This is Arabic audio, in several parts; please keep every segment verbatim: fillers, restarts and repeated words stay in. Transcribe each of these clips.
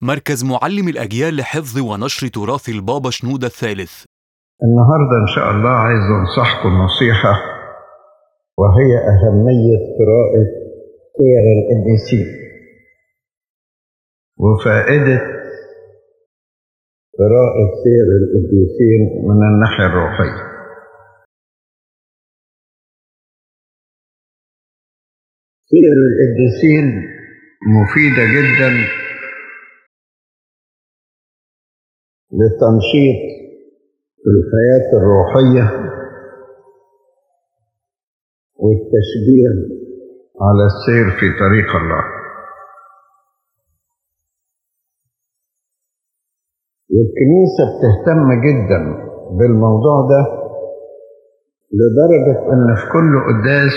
مركز معلم الأجيال لحفظ ونشر تراث البابا شنودة الثالث. النهاردة إن شاء الله عايز أنصحكم نصيحة، وهي أهمية قراءة سير القديسين وفائدة قراءة سير القديسين من الناحية الروحية. سير القديسين مفيدة جدا للتنشيط في الحياة الروحية والتشجيع على السير في طريق الله. والكنيسة بتهتم جدا بالموضوع ده لدرجة أن في كل قداس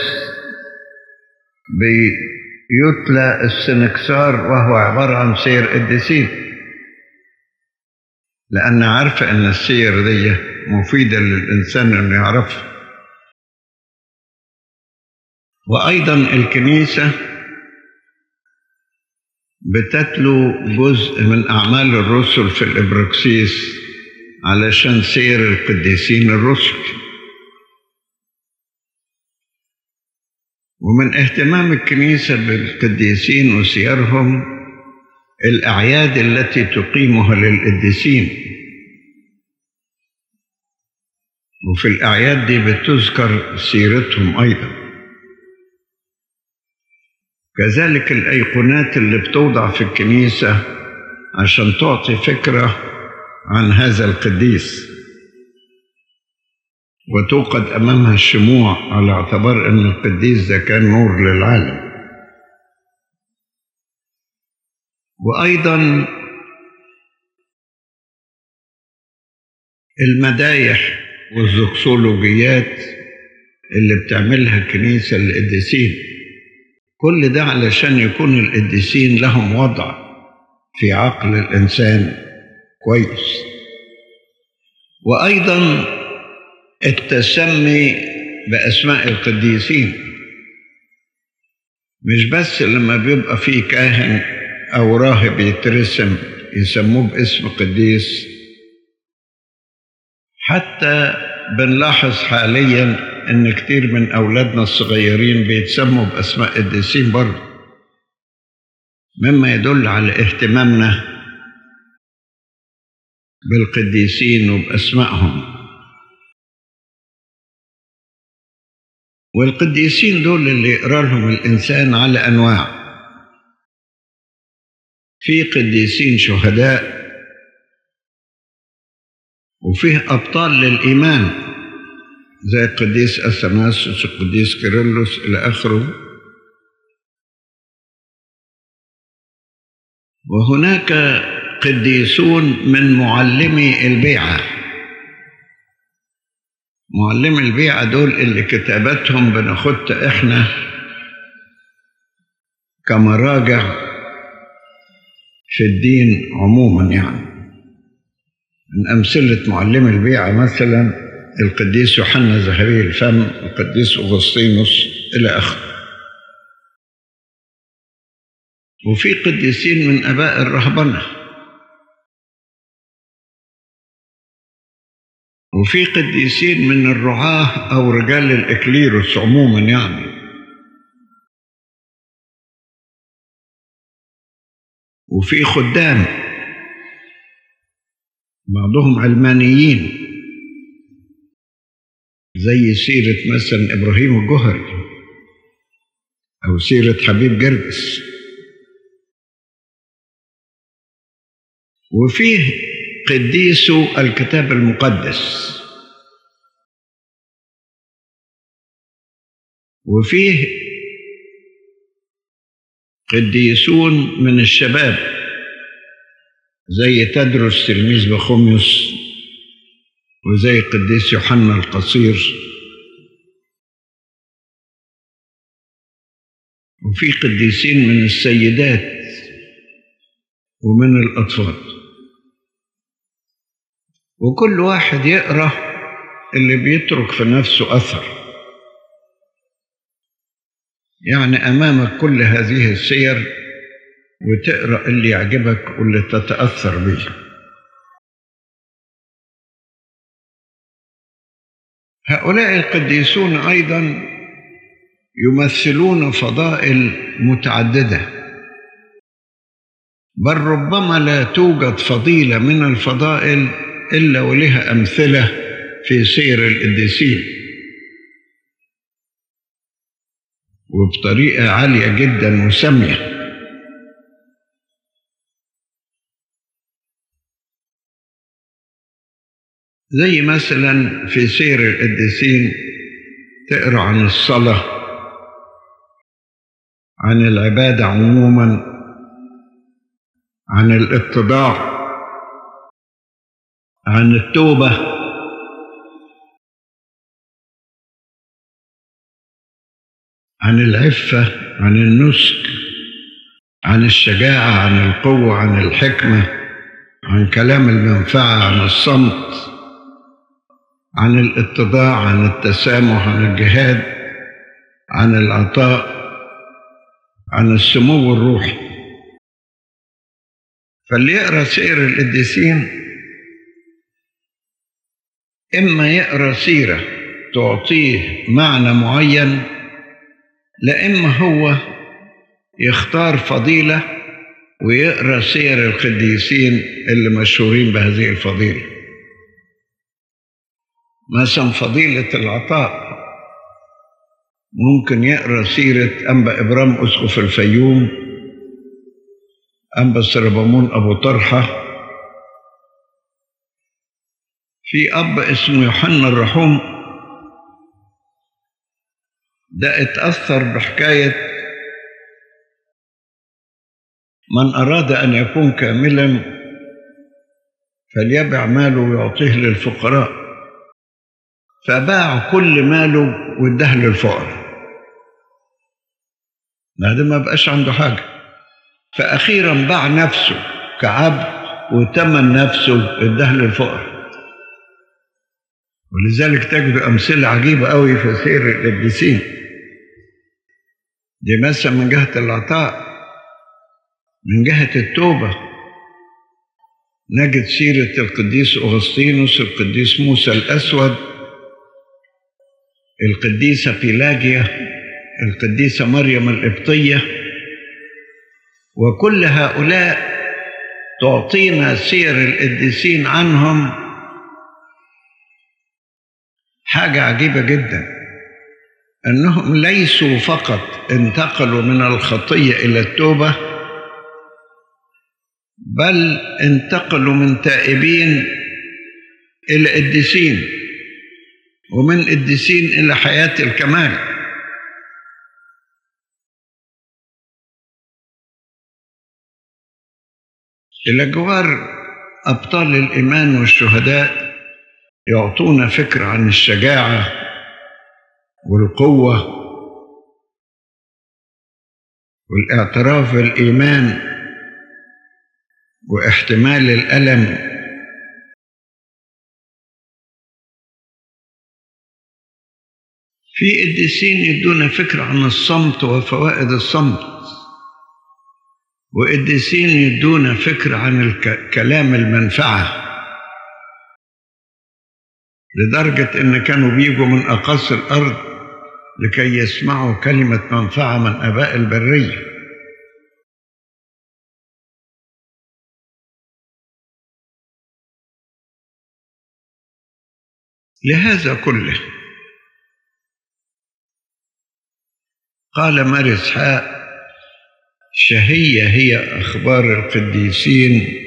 بيتلى السنكسار وهو عبارة عن سير قديسين، لأن عارفة أن السير دي مفيدة للإنسان أنه يعرفها. وأيضا الكنيسة بتتلو جزء من أعمال الرسل في الإبراكسيس علشان سير القديسين الرسل. ومن اهتمام الكنيسة بالقديسين وسيرهم الأعياد التي تقيمها للقديسين، وفي الأعياد دي بتذكر سيرتهم أيضا. كذلك الأيقونات اللي بتوضع في الكنيسة عشان تعطي فكرة عن هذا القديس، وتوقد أمامها الشموع على اعتبار أن القديس ده كان نور للعالم. وأيضا المدايح والزوكسولوجيات اللي بتعملها الكنيسة للقديسين، كل ده علشان يكون القديسين لهم وضع في عقل الإنسان كويس. وأيضا التسمي بأسماء القديسين، مش بس لما بيبقى فيه كاهن أو راهب يترسم يسموه باسم قديس، حتى بنلاحظ حاليا أن كتير من أولادنا الصغيرين بيتسموا بأسماء قديسين برضه، مما يدل على اهتمامنا بالقديسين وبأسمائهم. والقديسين دول اللي يقرأ لهم الإنسان على أنواع. في قديسين شهداء، وفيه أبطال للإيمان زي القديس أثناسيوس والقديس كيرلس إلى آخره. وهناك قديسون من معلمي البيعة. معلمي البيعة دول اللي كتاباتهم بناخدها إحنا كمراجع في الدين عموما. يعني من أمثلة معلمي البيعة مثلا القديس يوحنا ذهبي الفم، القديس أغسطينوس إلى آخره. وفي قديسين من آباء الرهبنة، وفي قديسين من الرعاة أو رجال الإكليروس عموما يعني. وفي خدام بعضهم علمانيين زي سيرة مثلا إبراهيم الجوهري أو سيرة حبيب جرجس. وفيه قديسو الكتاب المقدس، وفيه قديسون من الشباب زي تدرس تلميذ بخوميوس، وزي القديس يوحنا القصير. وفي قديسين من السيدات ومن الأطفال. وكل واحد يقرأ اللي بيترك في نفسه أثر. يعني أمامك كل هذه السير وتقرأ اللي يعجبك واللي تتأثر به. هؤلاء القديسون أيضا يمثلون فضائل متعددة، بل ربما لا توجد فضيلة من الفضائل إلا ولها أمثلة في سير القديسين، وبطريقة عالية جدا وسامية. زي مثلا في سير القديسين تقرأ عن الصلاة، عن العبادة عموما، عن الاتضاع، عن التوبة، عن العفة، عن النسك، عن الشجاعة، عن القوة، عن الحكمة، عن كلام المنفعة، عن الصمت، عن الاتضاع، عن التسامح، عن الجهاد، عن العطاء، عن السمو الروحي. فاللي يقرأ سير القديسين إما يقرأ سيرة تعطيه معنى معين، لا إما هو يختار فضيلة ويقرأ سير القديسين اللي مشهورين بهذه الفضيلة. مثلا فضيلة العطاء ممكن يقرأ سيرة أنبا إبرام أسقف الفيوم، أنبا سربامون أبو طرحة، في أب اسمه يوحنا الرحوم، ده اتأثر بحكاية من أراد أن يكون كاملا فليبع ماله ويعطيه للفقراء، فباع كل ماله واداه للفقراء، بعد ما بقاش عنده حاجة، فأخيرا باع نفسه كعبد وتمن نفسه اداه للفقراء. ولذلك تجد أمثلة عجيبة قوي في سير القديسين. دي مثلا من جهة العطاء. من جهة التوبة نجد سيرة القديس أغسطينوس، القديس موسى الأسود، القديسة بيلاجيا، القديسة مريم القبطية، وكل هؤلاء تعطينا سير القديسين عنهم حاجة عجيبة جدا، أنهم ليسوا فقط انتقلوا من الخطية إلى التوبة، بل انتقلوا من تائبين إلى قديسين، ومن قديسين إلى حياة الكمال. إلى جوار أبطال الإيمان والشهداء يعطونا فكرة عن الشجاعة والقوة والاعتراف بالإيمان واحتمال الألم. في قديسين يدونا فكرة عن الصمت وفوائد الصمت، وقديسين يدونا فكرة عن الكلام المنفعة، لدرجة إن كانوا بيجوا من أقاصي الأرض لكي يسمعوا كلمة منفعة من آباء البرية. لهذا كله قال ماري إسحاق: شهية هي أخبار القديسين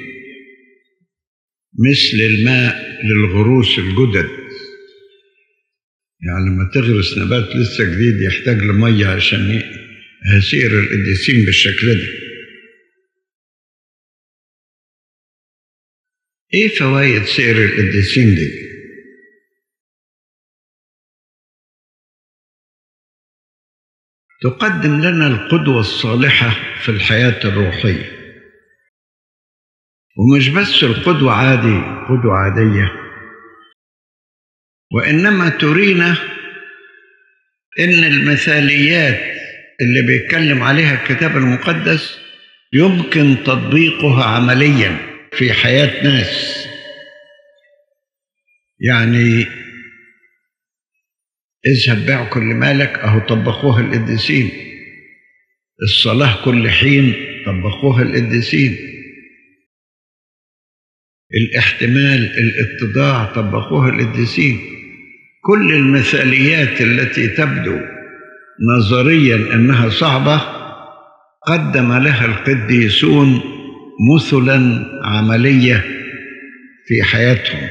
مثل الماء للغروس الجدد. يعني لما تغرس نبات لسه جديد يحتاج لمية عشان يسير القديسين بالشكل ده. ايه فوائد سير القديسين دي؟ تقدم لنا القدوة الصالحة في الحياة الروحية، ومش بس القدوة عادي قدوة عادية، وإنما ترينا إن المثاليات اللي بيتكلم عليها الكتاب المقدس يمكن تطبيقها عمليا في حياة ناس. يعني اذهب بيع كل مالك، أهو طبقوها القديسين. الصلاة كل حين طبقوها القديسين. الاحتمال، الاتضاع طبقوها القديسين. كل المثاليات التي تبدو نظريا أنها صعبة قدم لها القديسون مثلا عملية في حياتهم.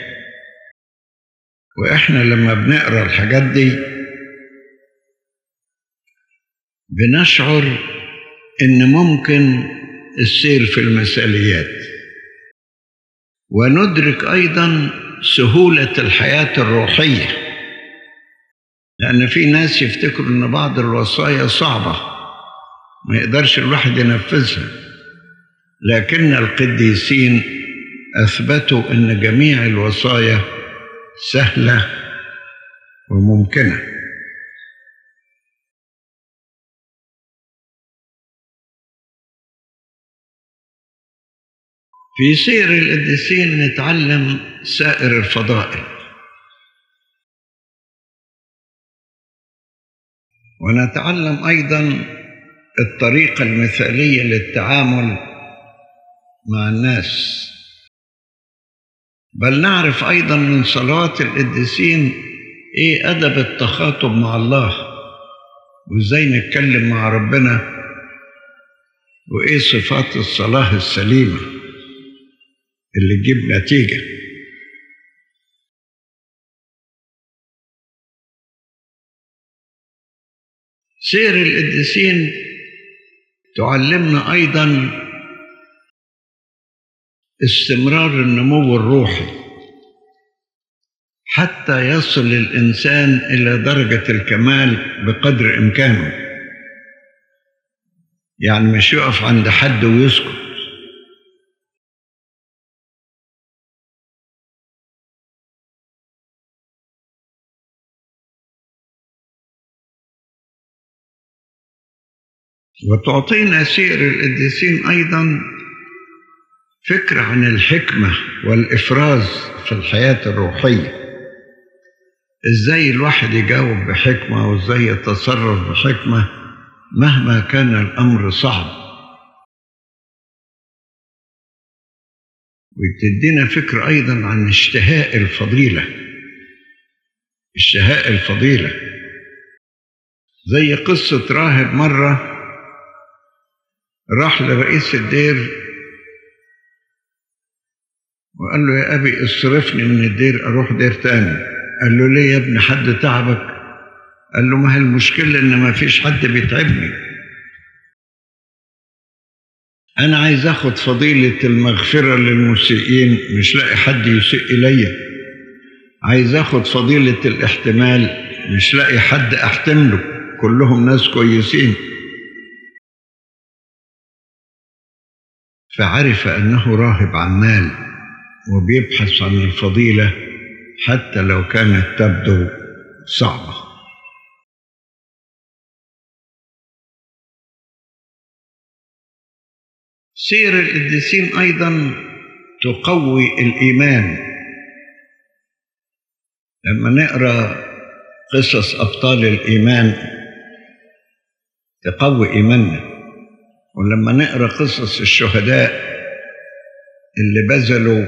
وإحنا لما بنقرأ الحاجات دي بنشعر إن ممكن السير في المثاليات، وندرك أيضا سهولة الحياة الروحية. لأن في ناس يفتكروا أن بعض الوصايا صعبة ما يقدرش الواحد ينفذها، لكن القديسين أثبتوا أن جميع الوصايا سهلة وممكنة. في سير القديسين نتعلم سائر الفضائل، ونتعلم أيضا الطريقة المثالية للتعامل مع الناس. بل نعرف أيضا من صلوات القديسين إيه أدب التخاطب مع الله، وإزاي نتكلم مع ربنا، وإيه صفات الصلاة السليمة اللي تجيب نتيجة. سير القديسين تعلمنا أيضا استمرار النمو الروحي حتى يصل الإنسان إلى درجة الكمال بقدر إمكانه. يعني مش يقف عند حد ويسكت. وتعطينا سير القديسين أيضا فكرة عن الحكمة والإفراز في الحياة الروحية. إزاي الواحد يجاوب بحكمة، وإزاي يتصرف بحكمة مهما كان الأمر صعب. وتدينا فكرة أيضا عن اشتهاء الفضيلة. اشتهاء الفضيلة زي قصة راهب مرة راح لرئيس الدير وقال له يا أبي اصرفني من الدير أروح دير تاني. قال له ليه يا ابني، حد تعبك؟ قال له ما هي المشكلة إن ما فيش حد بيتعبني. أنا عايز أخد فضيلة المغفرة للمسيئين، مش لاقي حد يسيء إلي. عايز أخد فضيلة الاحتمال، مش لاقي حد أحتمله، كلهم ناس كويسين. فعرف أنه راهب عمال وبيبحث عن الفضيلة حتى لو كانت تبدو صعبة. سير القديسين أيضا تقوي الإيمان. لما نقرأ قصص أبطال الإيمان تقوي إيماننا، ولما نقرأ قصص الشهداء اللي بذلوا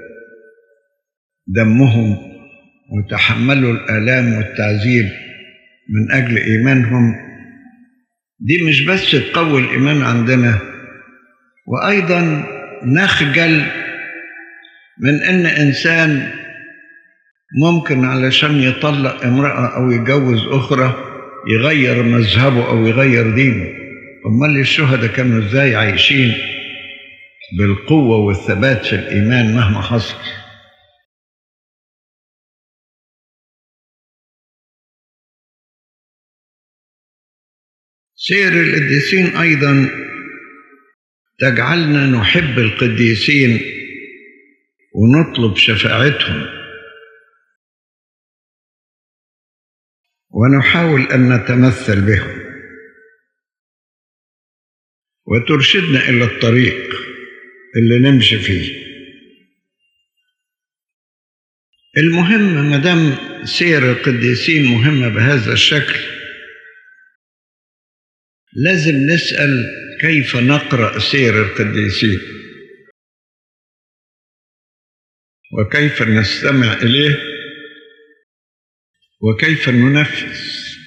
دمهم وتحملوا الآلام والتعذيب من أجل إيمانهم، دي مش بس تقوي الإيمان عندنا، وأيضا نخجل من أن إنسان ممكن علشان يطلق امرأة أو يجوز أخرى يغير مذهبه أو يغير دينه. أمال الشهداء كانوا إزاي عايشين بالقوة والثبات في الإيمان مهما حصل. سير القديسين أيضا تجعلنا نحب القديسين ونطلب شفاعتهم، ونحاول أن نتمثل بهم. وترشدنا إلى الطريق اللي نمشي فيه. المهم مدام سير القديسين مهمة بهذا الشكل، لازم نسأل كيف نقرأ سير القديسين وكيف نستمع إليه وكيف ننفذ.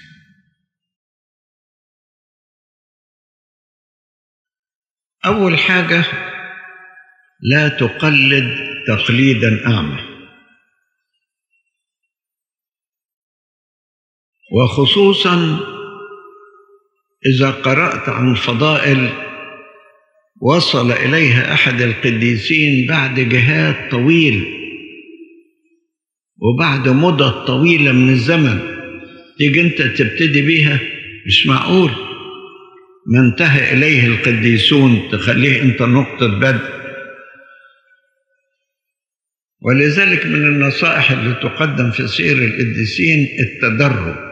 أول حاجة، لا تقلد تقليدا أعمى، وخصوصا إذا قرأت عن فضائل وصل إليها أحد القديسين بعد جهاد طويل وبعد مدة طويلة من الزمن، تيجي أنت تبتدي بيها؟ مش معقول. ما انتهى إليه القديسون تخليه أنت نقطة بدء. ولذلك من النصائح اللي تقدم في سير القديسين التدرج.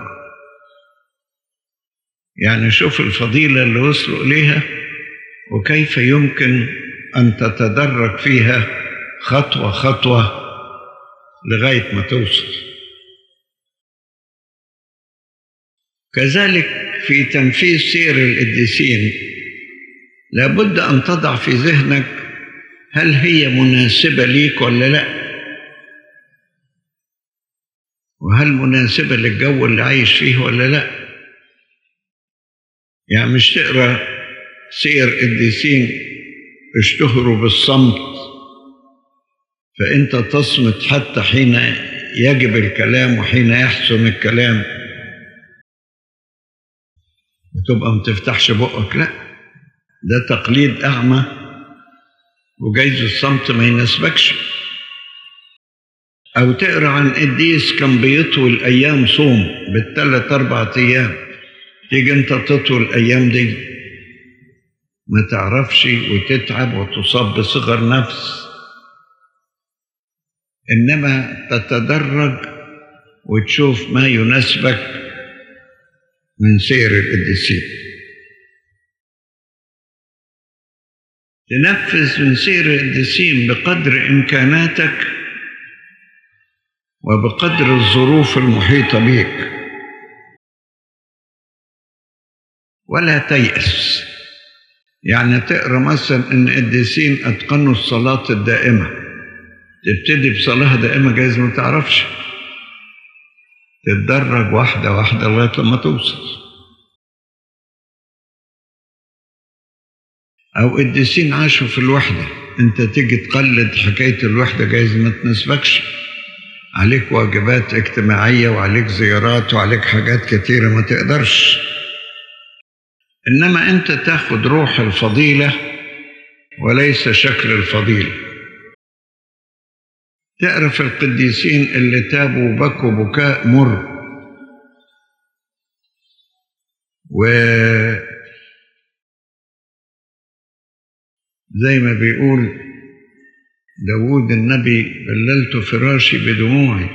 يعني شوف الفضيلة اللي وصلوا إليها وكيف يمكن أن تتدرج فيها خطوة خطوة لغاية ما توصل. كذلك في تنفيذ سير القديسين لابد أن تضع في ذهنك هل هي مناسبة ليك ولا لا، وهل مناسبة للجو اللي عايش فيه ولا لا. يعني مش تقرأ سير قديسين اشتهروا بالصمت فأنت تصمت حتى حين يجب الكلام وحين يحسن الكلام وتبقى ما تفتحش بقك. لا، ده تقليد أعمى وجايز الصمت ما يناسبكش. أو تقرأ عن قديس كان بيطول أيام صوم بالثلاث أربع أيام، تيجي أنت تطول الأيام دي ما تعرفش وتتعب وتصاب بصغر نفس. إنما تتدرج وتشوف ما يناسبك من سير القديسين، تنفذ من سير القديسين بقدر إمكاناتك وبقدر الظروف المحيطة بك، ولا تيأس. يعني تقرأ مثلا إن القديسين أتقنوا الصلاة الدائمة، تبتدي بصلاة دائمة جايز ما تعرفش، تتدرج واحدة واحدة لغاية لما توصل. أو قديسين عاشوا في الوحدة، أنت تيجي تقلد حكاية الوحدة جايز ما تناسبكش، عليك واجبات اجتماعية وعليك زيارات وعليك حاجات كتيرة ما تقدرش. إنما أنت تاخد روح الفضيلة وليس شكل الفضيلة. تعرف القديسين اللي تابوا وبكوا بكاء مر، وزي ما بيقول داود النبي بللت فراشي بدموعي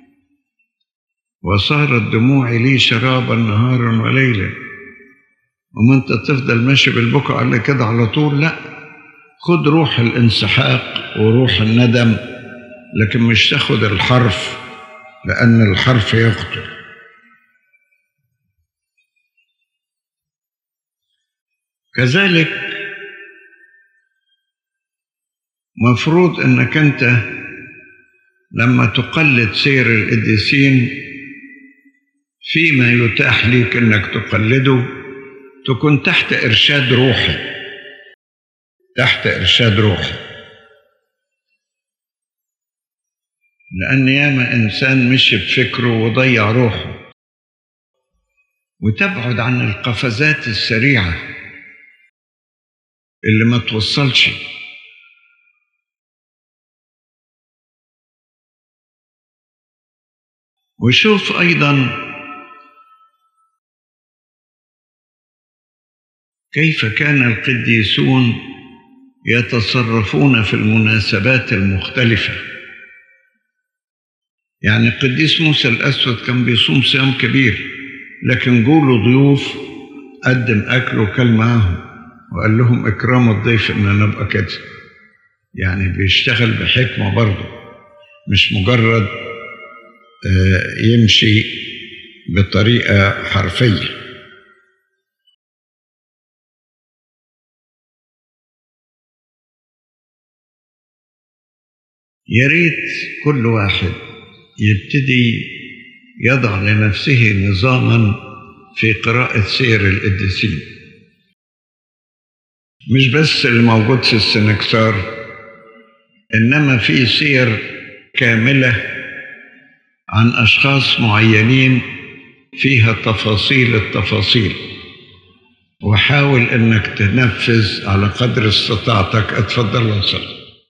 وصارت دموعي لي شرابا نهارا وليلا. وما انت تفضل ماشي بالبكاء على كده على طول، لا، خد روح الانسحاق وروح الندم، لكن مش تاخد الحرف، لأن الحرف يقتل. كذلك مفروض أنك أنت لما تقلد سير القديسين فيما يتاح لك أنك تقلده تكون تحت إرشاد روحي، تحت إرشاد روحي. لأن ياما إنسان مشي بفكره وضيع روحه. وتبعد عن القفزات السريعة اللي ما توصلش. وشوف أيضا كيف كان القديسون يتصرفون في المناسبات المختلفة. يعني القديس موسى الأسود كان بيصوم صيام كبير، لكن جوله ضيوف قدم أكل وكل معاهم وقال لهم إكرام الضيف إن نبقى كده. يعني بيشتغل بحكمة برضه، مش مجرد يمشي بطريقة حرفية. يا ريت كل واحد يبتدي يضع لنفسه نظاما في قراءة سير القديسين، مش بس الموجود في السنكسار، إنما في سير كاملة عن أشخاص معينين فيها تفاصيل التفاصيل، وحاول إنك تنفذ على قدر استطاعتك. اتفضل وصل.